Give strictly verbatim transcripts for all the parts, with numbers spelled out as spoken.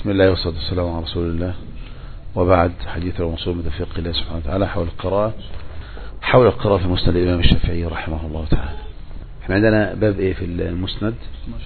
بسم الله والصلاة والسلام على رسول الله، وبعد. حديث الموصول من توفيق الله سبحانه وتعالى حول القراءة حول القراءة في مسند الإمام الشافعي رحمه الله تعالى. احنا عندنا باب ايه في المسند؟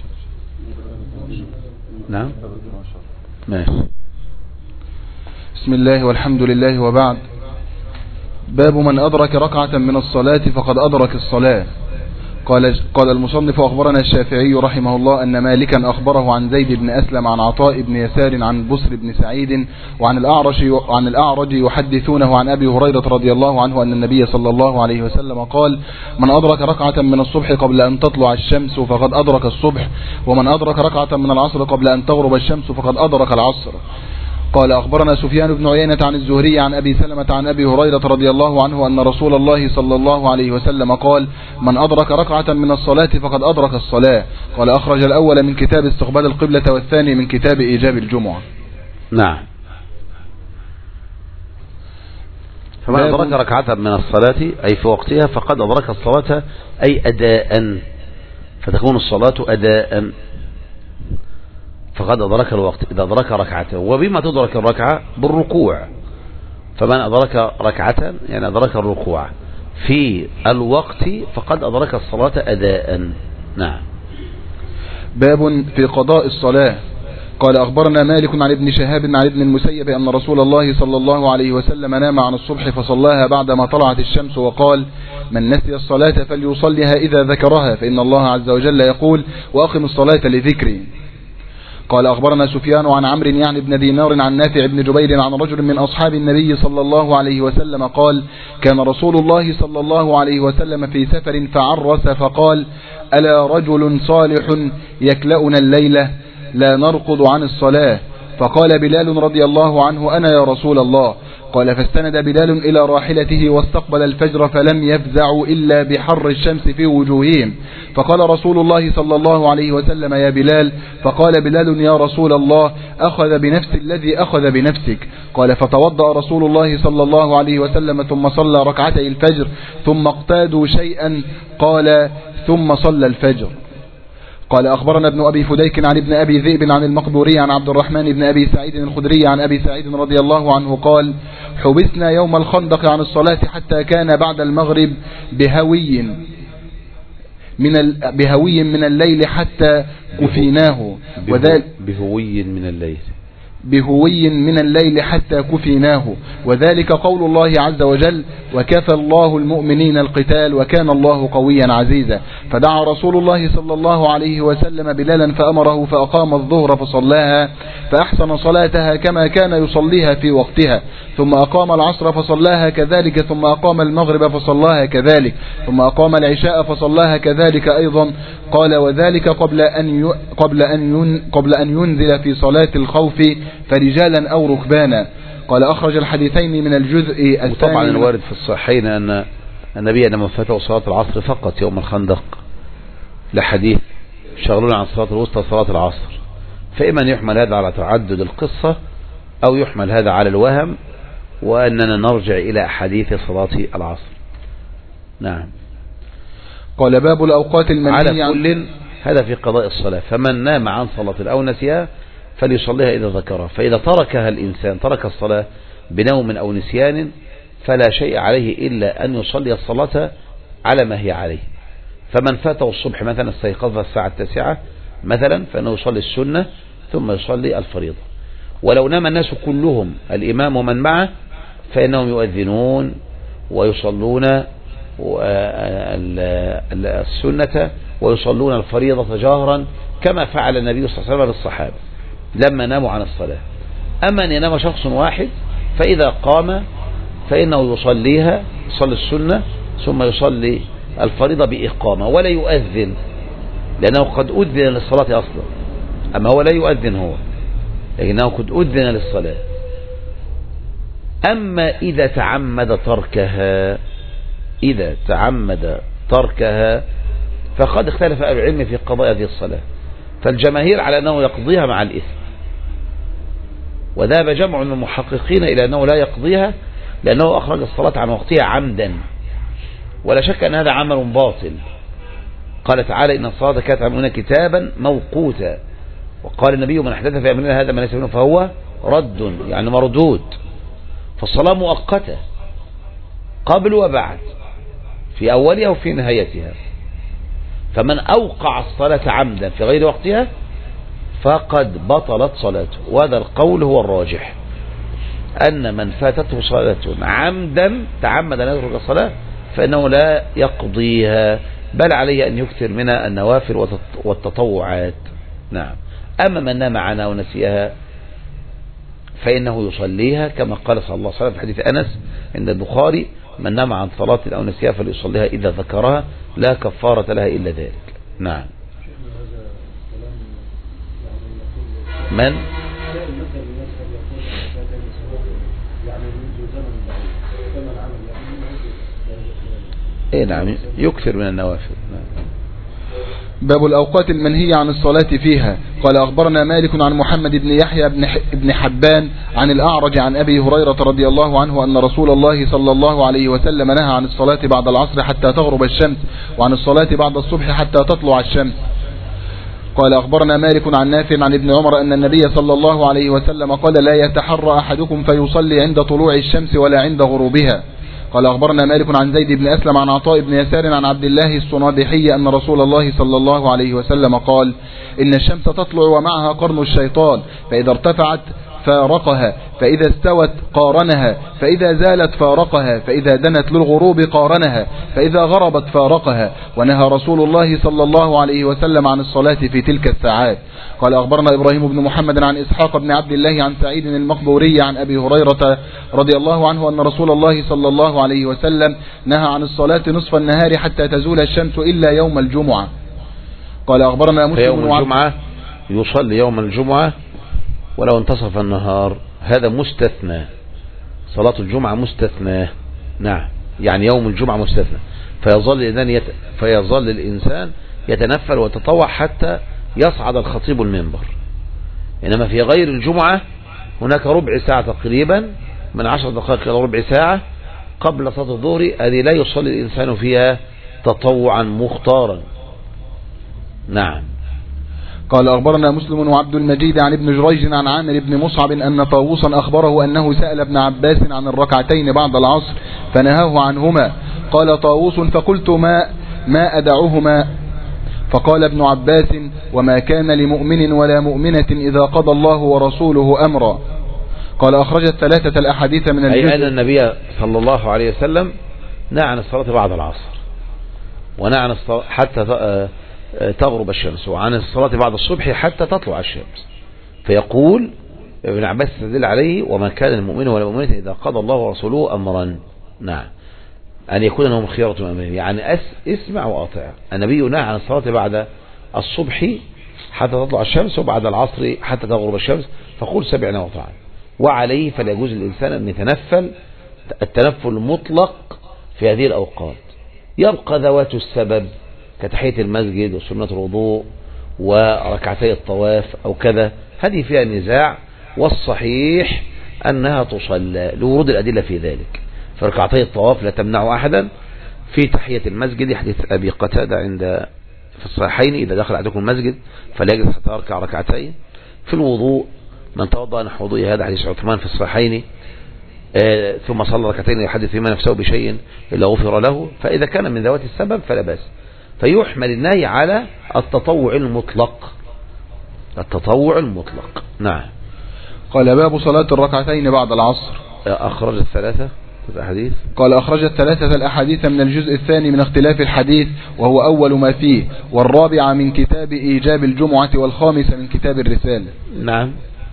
نعم ماشي. بسم الله والحمد لله وبعد. باب من أدرك ركعة من الصلاة فقد أدرك الصلاة. قال قال المصنف: أخبرنا الشافعي رحمه الله أن مالكا أخبره عن زيد بن أسلم عن عطاء بن يسار عن بسر بن سعيد وعن الأعرج عن الأعرج يحدثونه عن أبي هريرة رضي الله عنه أن النبي صلى الله عليه وسلم قال: من أدرك ركعة من الصبح قبل أن تطلع الشمس فقد أدرك الصبح، ومن أدرك ركعة من العصر قبل أن تغرب الشمس فقد أدرك العصر. قال أخبرنا سفيان بن عيينة عن الزهري عن أبي سلمة عن أبي هريرة رضي الله عنه أن رسول الله صلى الله عليه وسلم قال: من أدرك ركعة من الصلاة فقد أدرك الصلاة. قال أخرج الأول من كتاب استقبال القبلة والثاني من كتاب إيجاب الجمعة. نعم. فمن أدرك ركعة من الصلاة أي في وقتها فقد أدرك الصلاة أي أداء، فتكون الصلاة أداء فقد أدرك الوقت إذا أدرك ركعته. وبما تدرك الركعة؟ بالركوع. فمن أدرك ركعة يعني أدرك الركوع في الوقت فقد أدرك الصلاة أداء. نعم. باب في قضاء الصلاة. قال أخبرنا مالك عن ابن شهاب عن ابن المسيب أن رسول الله صلى الله عليه وسلم نام عن الصبح فصلاها بعدما طلعت الشمس وقال: من نسي الصلاة فليصليها إذا ذكرها، فإن الله عز وجل يقول: وأقم الصلاة لذكري. قال أخبرنا سفيان عن عمرو يعني بن دينار عن نافع بن جبير عن رجل من أصحاب النبي صلى الله عليه وسلم قال: كان رسول الله صلى الله عليه وسلم في سفر فعرس فقال: ألا رجل صالح يكلأنا الليلة لا نرقض عن الصلاة؟ فقال بلال رضي الله عنه: أنا يا رسول الله. قال فاستند بلال إلى راحلته واستقبل الفجر فلم يفزعوا إلا بحر الشمس في وجوههم. فقال رسول الله صلى الله عليه وسلم: يا بلال. فقال بلال: يا رسول الله، أخذ بنفس الذي أخذ بنفسك. قال فتوضأ رسول الله صلى الله عليه وسلم ثم صلى ركعتي الفجر ثم اقتادوا شيئا. قال ثم صلى الفجر. قال أخبرنا ابن أبي فديك عن ابن أبي ذئب عن المقبوري عن عبد الرحمن بن أبي سعيد الخدري عن أبي سعيد رضي الله عنه قال: حبسنا يوم الخندق عن الصلاة حتى كان بعد المغرب بهوي من ال... بهوي من الليل حتى كفيناه. وذلك بهوي من الليل بهوي من الليل حتى كفيناه، وذلك قول الله عز وجل: وكفى الله المؤمنين القتال وكان الله قويا عزيزا. فدعا رسول الله صلى الله عليه وسلم بلالا فأمره فأقام الظهر فصلاها فأحسن صلاتها كما كان يصليها في وقتها، ثم أقام العصر فصلاها كذلك، ثم أقام المغرب فصلاها كذلك، ثم أقام العشاء فصلاها كذلك أيضا. قال: وذلك قبل أن قبل أن قبل أن ينزل في صلاة الخوف فرجالا أو ركبانا. قال أخرج الحديثين من الجزء الثاني. وطبعا الوارد في الصحيحين أن النبي لما فاته صلاة العصر فقط يوم الخندق لحديث شغلون عن صلاة الوسطى صلاة العصر، فإما أن يحمل هذا على تعدد القصة أو يحمل هذا على الوهم وأننا نرجع إلى حديث صلاة العصر. نعم. قال: باب الأوقات المنهية على كل هذا في قضاء الصلاة. فمن نام عن صلاة أو نسيها فليصليها إذا ذكرها، فإذا تركها الإنسان ترك الصلاة بنوم أو نسيان فلا شيء عليه إلا أن يصلي الصلاة على ما هي عليه. فمن فاته الصبح مثلا استيقظ الساعة التاسعة مثلا فإنه يصلي السنة ثم يصلي الفريضة. ولو نام الناس كلهم الإمام ومن معه فإنهم يؤذنون ويصلون السنة ويصلون الفريضة جهرا كما فعل النبي صلى الله عليه وسلم بالصحابة لما ناموا عن الصلاة. أما أن ينام شخص واحد فإذا قام فإنه يصليها، يصلي السنة ثم يصلي الفريضة بإقامة ولا يؤذن، لأنه قد أذن للصلاة أصلا. أما هو لا يؤذن هو، لكنه قد أذن للصلاة. أما إذا تعمد تركها إذا تعمد تركها فقد اختلف أهل العلم في قضاء هذه الصلاة، فالجماهير على أنه يقضيها مع الإثم، وذهب جمع من المحققين إلى أنه لا يقضيها لأنه أخرج الصلاة عن وقتها عمدا، ولا شك أن هذا عمل باطل. قال تعالى: إن الصلاة كانت على المؤمنين كتابا موقوتا. وقال النبي من أحدث في أمرنا هذا ما ليس منه فهو رد، يعني مردود. فالصلاة مؤقتة قبل وبعد، في أولها وفي نهايتها. فمن أوقع الصلاة عمدا في غير وقتها فقد بطلت صلاته. وهذا القول هو الراجح، أن من فاتته صلاة عمدا تعمد أن يترك الصلاة فإنه لا يقضيها، بل عليه أن يكثر من النوافل والتطوعات. نعم. أما من نام عنها ونسيها فإنه يصليها كما قال صلى الله عليه وسلم في حديث أنس عند البخاري: من نام عن صلاة أو نسيها فليصليها إذا ذكرها لا كفارة لها إلا ذلك. نعم. من ايه نعم يكثر من النوافل. نعم. باب الأوقات المنهية عن الصلاة فيها. قال أخبرنا مالك عن محمد بن يحيى بن حبان عن الأعرج عن أبي هريرة رضي الله عنه أن رسول الله صلى الله عليه وسلم نهى عن الصلاة بعد العصر حتى تغرب الشمس، وعن الصلاة بعد الصبح حتى تطلع الشمس. قال أخبرنا مالك عن نافع عن ابن عمر أن النبي صلى الله عليه وسلم قال: لا يتحرى أحدكم فيصلي عند طلوع الشمس ولا عند غروبها. قال أخبرنا مالك عن زيد بن أسلم عن عطاء بن يسار عن عبد الله الصنابحي أن رسول الله صلى الله عليه وسلم قال: إن الشمس تطلع ومعها قرن الشيطان، فإذا ارتفعت فارقها، فإذا استوت قارنها، فإذا زالت فارقها، فإذا دنت للغروب قارنها، فإذا غربت فارقها. ونهى رسول الله صلى الله عليه وسلم عن الصلاة في تلك الساعات. قال أخبرنا إبراهيم بن محمد عن إسحاق بن عبد الله عن سعيد المقبوري عن أبي هريرة رضي الله عنه أن رسول الله صلى الله عليه وسلم نهى عن الصلاة نصف النهار حتى تزول الشمس إلا يوم الجمعة. قال أخبرنا مسلم يوم الجمعة يصلي يوم الجمعة ولو انتصف النهار، هذا مستثنى. صلاة الجمعة مستثنى. نعم، يعني يوم الجمعة مستثنى. فيظل الإنسان يت... فيظل الإنسان يتنفل ويتطوع حتى يصعد الخطيب المنبر. إنما في غير الجمعة هناك ربع ساعة تقريبا، من عشر دقائق إلى ربع ساعة قبل صلاة الظهر، هذه لا يصلي الإنسان فيها تطوعا مختارا. نعم. قال أخبرنا مسلم وعبد المجيد عن ابن جريج عن عامر بن مصعب أن طاووسا أخبره أنه سأل ابن عباس عن الركعتين بعد العصر فنهاه عنهما. قال طاووس: فقلت ما ما أدعهما؟ فقال ابن عباس: وما كان لمؤمن ولا مؤمنة إذا قضى الله ورسوله أمرا. قال أخرجت ثلاثة الأحاديث من الجزء. أي أن النبي صلى الله عليه وسلم نهى عن الصلاة بعد العصر، ونهى عن الصلاة حتى تغرب الشمس، وعن الصلاة بعد الصبح حتى تطلع الشمس. فيقول ابن عباس يستدل عليه: وما كان المؤمن ولا مؤمنة إذا قضى الله ورسوله أمرا. نعم، أن يكون لهم خيرة من أمرهم، يعني أس اسمع وأطع. النبي نهى عن الصلاة بعد الصبح حتى تطلع الشمس، وبعد العصر حتى تغرب الشمس، فقول سمعنا وأطعنا. وعليه فلا يجوز للإنسان أن يتنفل التنفل المطلق في هذه الأوقات. يبقى ذوات السبب كتحية المسجد وسنة الوضوء وركعتي الطواف أو كذا، هذه فيها نزاع، والصحيح أنها تصلى لورود الأدلة في ذلك. فركعتي الطواف لا تمنع أحدا. في تحية المسجد حديث أبي قتادة عند في الصحيحين: إذا دخل أحدكم المسجد فليجلس حتى يركع ركعتين. في الوضوء: من توضأ نحو وضوء هذا حديث عثمان في الصحيحين، آه ثم صلى ركعتين يحدث فيما نفسه بشيء إلا غفر له. فإذا كان من ذوات السبب فلا بأس. فيحمل النهي على التطوع المطلق، التطوع المطلق. نعم. قال: باب صلاة الركعتين بعد العصر. أخرج الثلاثة الأحاديث. قال: أخرج الثلاثة الأحاديث من الجزء الثاني من اختلاف الحديث، وهو أول ما فيه، والرابعة من كتاب إيجاب الجمعة، والخامسة من كتاب الرسالة. نعم.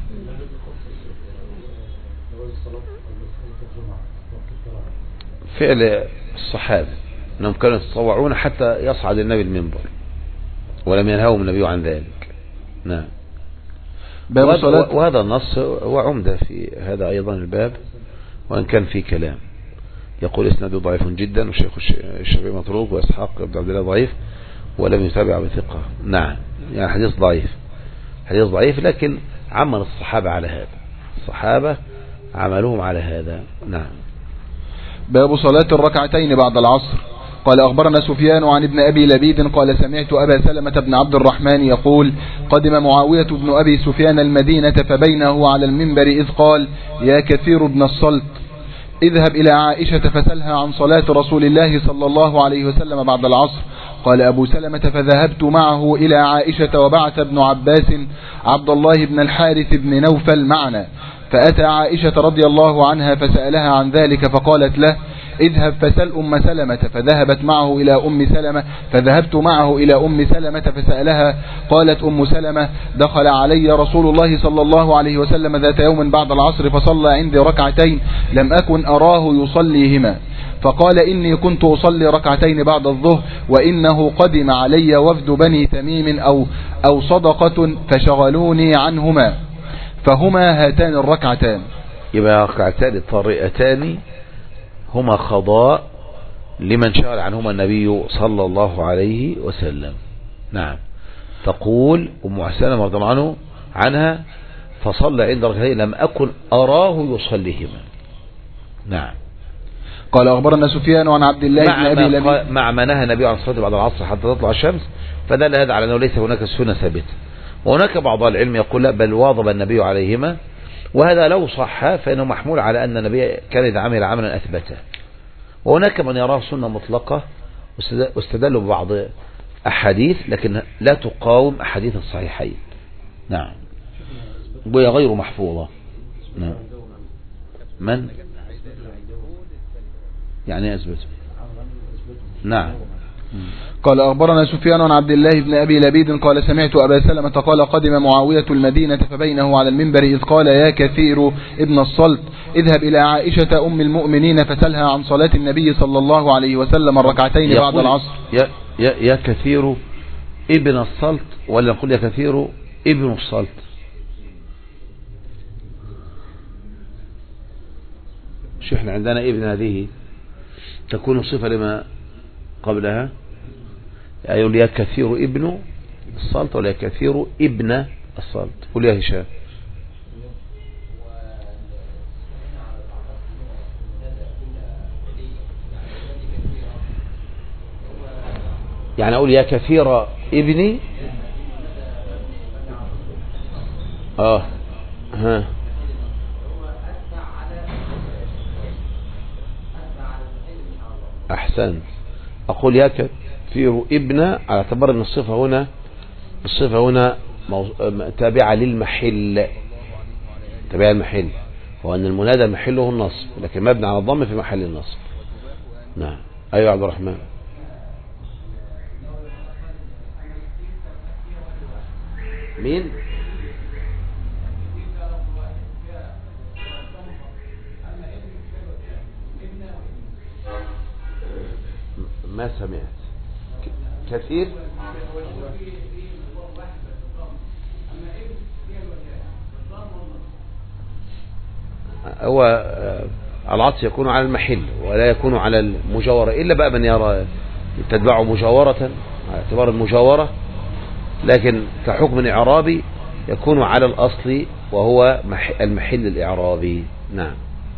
فعل الصحابة أنهم كانوا يتطوعون حتى يصعد النبي المنبر، ولم ينهوهم النبي عن ذلك. نعم. باب صلاة. وهذا النص هو عمدة في هذا أيضا الباب، وإن كان في كلام. يقول: إسناده ضعيف جدا، والشيخ الشافعي متروك، وإسحاق بن عبد الله ضعيف، ولم يتابع بثقة. نعم، يعني حديث ضعيف، حديث ضعيف، لكن عمل الصحابة على هذا، الصحابة عملوهم على هذا. نعم. باب صلاة الركعتين بعد العصر. قال أخبرنا سفيان عن ابن أبي لبيد قال سمعت أبا سلمة بن عبد الرحمن يقول قدم معاوية بن أبي سفيان المدينة فبينه على المنبر إذ قال يا كثير بن الصلت اذهب إلى عائشة فسلها عن صلاة رسول الله صلى الله عليه وسلم بعد العصر. قال أبو سلمة فذهبت معه إلى عائشة وبعث ابن عباس عبد الله بن الحارث بن نوفل معنا، فأتى عائشة رضي الله عنها فسألها عن ذلك فقالت له اذهب فسل أم سلمة، فذهبت معه إلى أم سلمة فذهبت معه إلى أم سلمة فسألها. قالت أم سلمة دخل علي رسول الله صلى الله عليه وسلم ذات يوم بعد العصر فصلى عندي ركعتين لم أكن أراه يصليهما، فقال إني كنت أصلي ركعتين بعد الظهر وإنه قدم علي وفد بني تميم أو, أو صدقة فشغلوني عنهما، فهما هاتان الركعتان. يبقى ركعتان طارئتان هما قضاء لمن شغل عنهما النبي صلى الله عليه وسلم. نعم. تقول أم سلمة رضي الله عنه عنها فصلى عند ركعتين لم أكن أراه يصليهما. نعم. قال أخبرنا سفيان عن عبد الله بن أبي لبيد مع ما نهى النبي عن الصلاة بعد العصر حتى تطلع الشمس، فدل هذا على أنه ليس هناك سنة ثابتة. وهناك بعض العلم يقول لا بل واظب النبي عليهما، وهذا لو صح فإنه محمول على أن النبي كان إذا عمل عملا أثبته. وهناك من يراه سنة مطلقة واستدلوا ببعض أحاديث لكن لا تقاوم أحاديث الصحيحين. نعم. وهي غير محفوظة. نعم. من يعني أثبت؟ نعم. قال أخبرنا سفيان عن عبد الله بن أبي لبيد قال سمعت أبا سلمة قال قدم معاوية المدينة فبينه على المنبر إذ قال يا كثير ابن الصلت اذهب إلى عائشة أم المؤمنين فسلها عن صلاة النبي صلى الله عليه وسلم الركعتين بعد العصر. يا, يا, يا كثير ابن الصلت ولا نقول يا كثير ابن الصلت؟ شو احنا عندنا ابن هذه تكون صفة لما قبلها، يقول يا كثير ابن الصلت ولا يا كثير ابن الصلت؟ قل يا هشام. يعني أقول يا كثير ابني اه ها أحسن. أقول يا كثير ابن على اعتبار أن الصفة هنا الصفة هنا تابعة للمحل، تابعة للمحل، وأن المنادى محله النصب لكن مبني على الضم في محل النصب. نعم. أيها عبد الرحمن. مين؟ ما سمعت كثير. هو العطف يكون على المحل ولا يكون على المجاورة إلا بقى من يرى تتبعه مجاورة على اعتبار المجاورة، لكن كحكم إعرابي يكون على الأصل وهو المحل الإعرابي. نعم.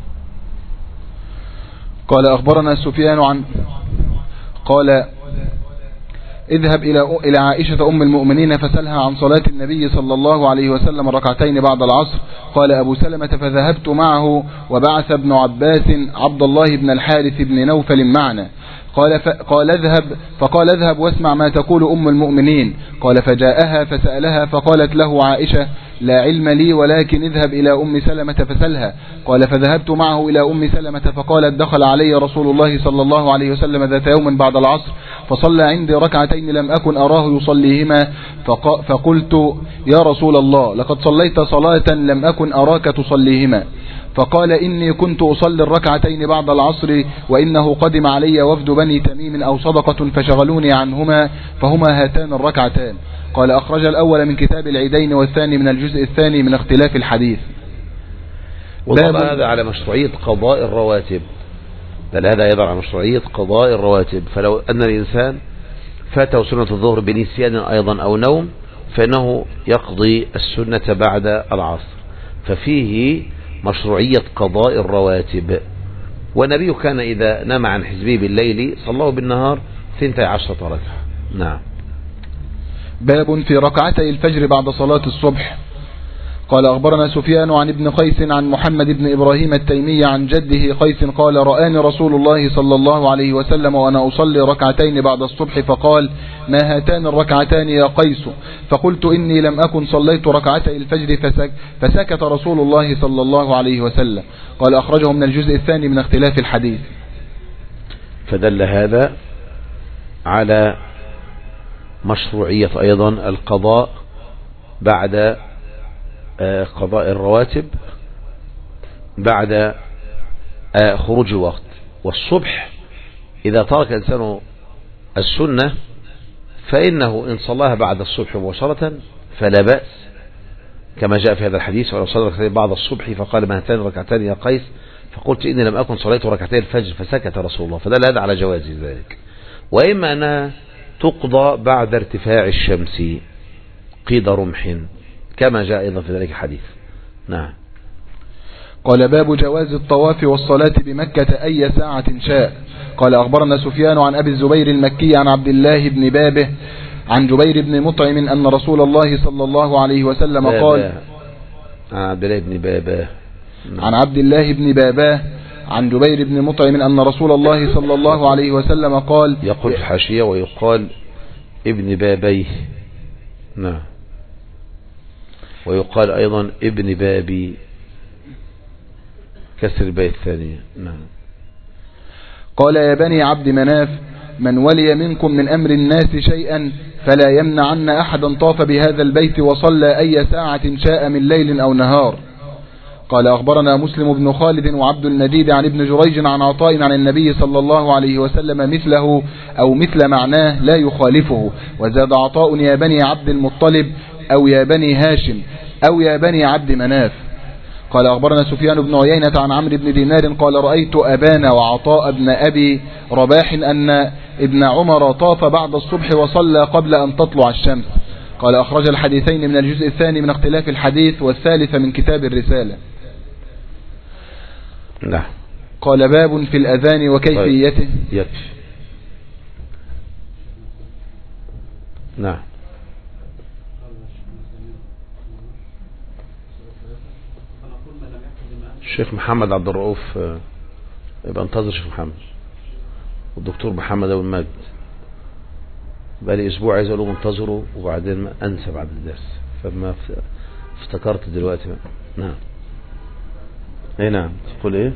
قال أخبرنا سفيان عن قال اذهب إلى إلى عائشة أم المؤمنين فسألها عن صلاة النبي صلى الله عليه وسلم ركعتين بعد العصر. قال أبو سلمة فذهبت معه وبعث ابن عباس عبد الله بن الحارث بن نوفل معنا. قال قال اذهب فقال اذهب واسمع ما تقول أم المؤمنين. قال فجاءها فسألها فقالت له عائشة لا علم لي ولكن اذهب إلى أم سلمة فسلها. قال فذهبت معه إلى أم سلمة فقالت دخل علي رسول الله صلى الله عليه وسلم ذات يوم بعد العصر فصلى عندي ركعتين لم أكن أراه يصليهما، فقلت يا رسول الله لقد صليت صلاة لم أكن أراك تصليهما، فقال إني كنت أصلي الركعتين بعد العصر وإنه قدم علي وفد بني تميم أو صدقة فشغلوني عنهما، فهما هاتان الركعتان. قال أخرج الأول من كتاب العيدين والثاني من الجزء الثاني من اختلاف الحديث. وطبعا هذا على مشروعية قضاء الرواتب، بل هذا يدل على مشروعية قضاء الرواتب. فلو أن الإنسان فاته سنة الظهر بنسيان أيضا أو نوم فإنه يقضي السنة بعد العصر، ففيه مشروعية قضاء الرواتب. والنبي كان إذا نام عن حزبه بالليل صلاه بالنهار ثنتي عشرة ركعة. نعم. باب في ركعتي الفجر بعد صلاة الصبح. قال أخبرنا سفيان عن ابن قيس عن محمد بن إبراهيم التيمي عن جده قيس قال رآني رسول الله صلى الله عليه وسلم وأنا أصلي ركعتين بعد الصبح فقال ما هاتان الركعتان يا قيس؟ فقلت إني لم أكن صليت ركعتي الفجر فسك فسكت رسول الله صلى الله عليه وسلم. قال أخرجه من الجزء الثاني من اختلاف الحديث. فدل هذا على مشروعية أيضا القضاء بعد قضاء الرواتب بعد خروج الوقت. والصبح إذا ترك الإنسان السنة فإنه إن صلاها بعد الصبح مباشرة فلا بأس، كما جاء في هذا الحديث ولو صلى ركعتين بعد الصبح فقال ما هاتان ركعتان يا قيس؟ فقلت إني لم أكن صليت ركعتين الفجر فسكت رسول الله، فدل هذا على جواز ذلك. وإما أنها تقضى بعد ارتفاع الشمس قيد رمح كما جاء أيضا في ذلك حديث. نعم. قال باب جواز الطواف والصلاة بمكة أي ساعة شاء. قال أخبرنا سفيان عن أبي الزبير المكي عن عبد الله بن بابه عن جبير بن مطعم أن رسول الله صلى الله عليه وسلم بابا. قال عن عبد الله بن بابه عن عبد الله بن باباه عن جبير بن مطعم أن رسول الله صلى الله عليه وسلم قال يقول في الحاشية ويقال ابن بابيه. نعم. ويقال أيضا ابن بابي كسر الباء الثانية. نعم. قال يا بني عبد مناف من ولي منكم من أمر الناس شيئا فلا يمنع عنا أحدا طاف بهذا البيت وصلى أي ساعة شاء من ليل أو نهار. قال أخبرنا مسلم بن خالد وعبد المجيد عن ابن جريج عن عطاء عن النبي صلى الله عليه وسلم مثله أو مثل معناه لا يخالفه. وزاد عطاء يا بني عبد المطلب أو يا بني هاشم أو يا بني عبد مناف. قال أخبرنا سفيان بن عيينة عن عمرو بن دينار قال رأيت أبان وعطاء بن أبي رباح أن ابن عمر طاف بعد الصبح وصلى قبل أن تطلع الشمس. قال أخرج الحديثين من الجزء الثاني من اختلاف الحديث والثالث من كتاب الرسالة. نعم. قال باب في الأذان وكيفيته. يكفي. نعم. الشيخ محمد عبد الرؤوف يبقى انتظر الشيخ محمد والدكتور محمد أبو المجد بقى لي أسبوع عايز أقوله منتظره وبعدين أنسى بعد الدرس فما افتكرت دلوقتي بقى. نعم. ايه نعم تقول ايه؟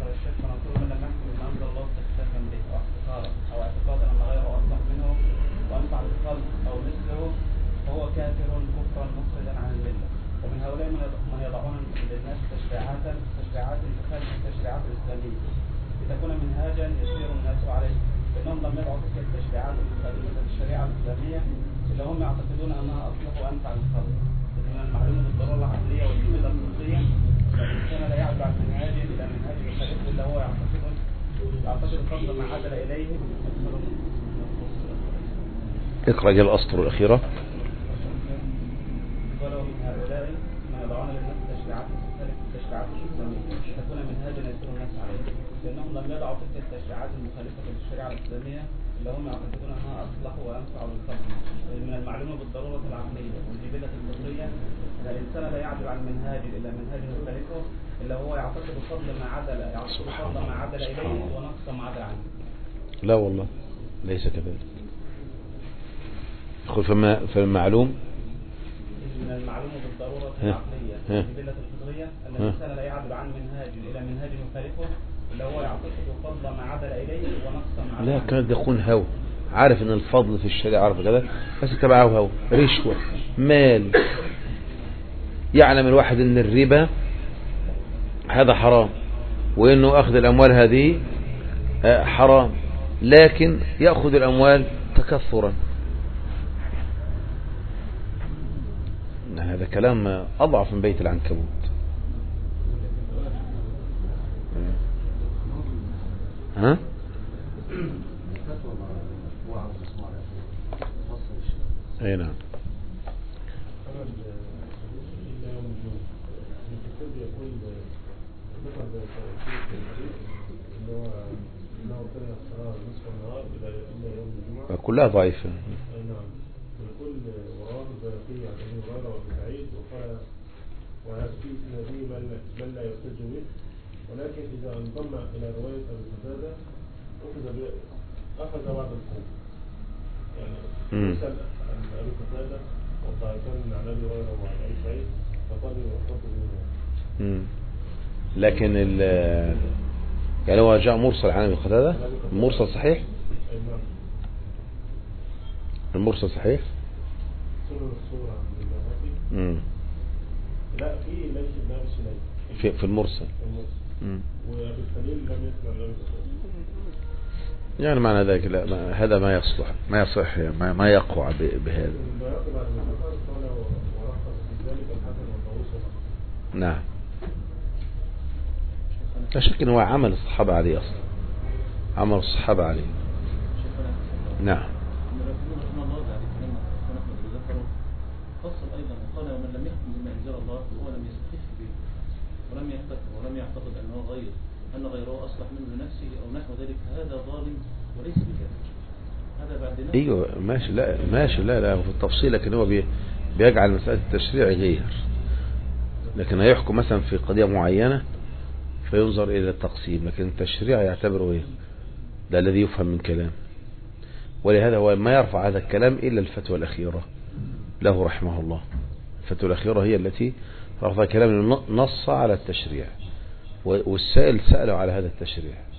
هو كافر كفرا مخرجا عن المله، ومن هؤلاء من يضعون للناس تشريعات تشريعات تخالف التشريعات الاسلاميه لتكون منهاجا يسير الناس عليه، فانهم لم يضعوا تلك التشريعات المخالفه للشريعه الاسلاميه الا هم يعتقدون انها اصلح وانفع للخلق. من المعلوم بالضروره العقليه والجمله الفطريه الانسان لا يعدل عن منهاج الى منهاج يخالفه الا هو يعتقد يعتقد فضل ما عدل اليه. اقرأ جل الأسطر الأخيرة. قالوا من هؤلاء من يضعون للناس تشريعات تختلف التشريعات الإسلامية لتكون منهاجا يسير الناس عليه، لأنهم لم يضعوا تلك التشريعات المخالفة للشريعة الإسلامية إلا هم يعتقدون أنها أصلح وأنفع للخلق. من المعلوم بالضرورة العقلية والجبلة الفطرية أن الإنسان لا يعدل عن منهاج إلا منهاج يخالفه إلا هو يعتقد فضل ما عدل يعتقد فضل ما عدل إليه ونقص ما عدل عنه. لا والله ليس كذلك. خذ فما فالمعلوم من المعلوم بالضرورة العقلية والجبلة الفطرية أن الإنسان لا يعدل عن منهاج إلى منهاج يخالفه إلا هو يعتقد فضل ما عدل إليه ونقص ما عدل عنه. لا كان يكون هو عارف ان الفضل في الشريعة عارف كذا بس تبعه هو رشوة مال. يعلم الواحد ان الربا هذا حرام وانه اخذ الاموال هذه حرام لكن يأخذ الاموال تكثرا. هذا كلام أضعف من بيت العنكبوت. ها؟ أي نعم. كلها ضعيفة. نعم. وكل وراه البيهقي عن ابي هريره وابي سعيد وقال وفي اسناده من لا يحتج به، ولكن اذا انضم الى روايه ابي قتاده اخذ اخذ بعض القوم، يعني مثل عن ابي قتاده وطائفان عن ابي هريره وعن ابي سعيد فقالوا يحتج به. لكن ال يعني هو جاء مرسل عن ابي قتاده، مرسل صحيح؟ المرسل صحيح؟ امم لا في ليس ابن ابي سليم في في المرسل. امم وابي الخليل لم يسمع له. يعني معنى ذلك لا ما هذا ما يصلح ما يصح ما, ما يقع بهذا. نعم. لا شك انه عمل الصحابة عليه اصلا، عمل الصحابة عليه. نعم. فصل أيضا قال ومن لم يحكم بما أنزل الله فهو لم يستخف به ولم يعتقد ولم يعتقد أنه غير أن غيره أصلح منه لنفسه أو نحو ذلك، هذا ظالم وليس بكافر. هذا بعد ايوه ماشي. لا ماشي لا لا في التفصيل، لكن هو بي بيجعل مسألة التشريع غير، لكن هيحكم مثلا في قضية معينة فينظر إلى التقسيم، لكن التشريع يعتبره ايه ده الذي يفهم من كلام. ولهذا هو ما يرفع هذا الكلام إلا الفتوى الأخيرة له رحمه الله. الفتوى الأخيرة هي التي رفع كلام نص على التشريع، والسائل سأله على هذا التشريع.